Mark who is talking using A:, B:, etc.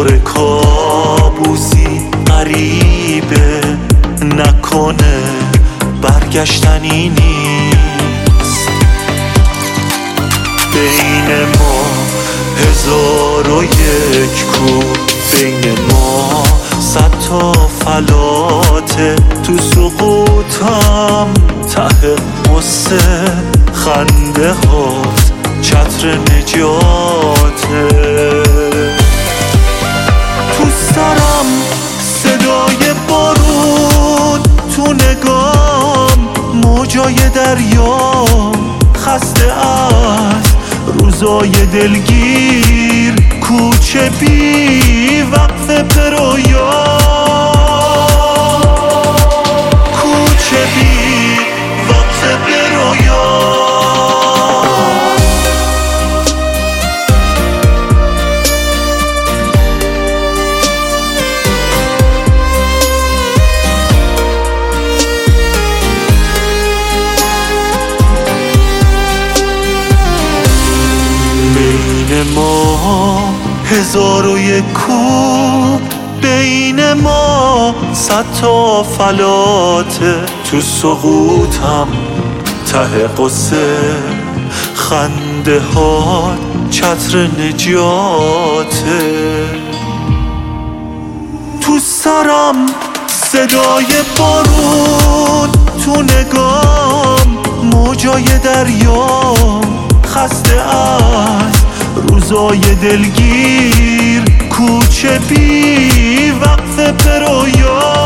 A: دوباره کابوسی غریبه، نکنه برگشتنی نیست. بین ما 1001 کو، بین ما 100 تا فلاته. تو سقوطم ته قصه خنده هات چتر نجاته. تو سرم صدای بارون، تو نگام موجای دریا، خسته از روزای دلگیر، کوچه بی وقف پرویا، کوچه بی وقف پرویا. بین ما 1001 کو، بین ما 100 تا فلاته. تو سقوطم ته قصه خنده ها چتر نجاته. تو سرم صدای بارون، تو نگام موجای دریا، خسته از روزای دلگیر، کوچه بی وقف پرویا.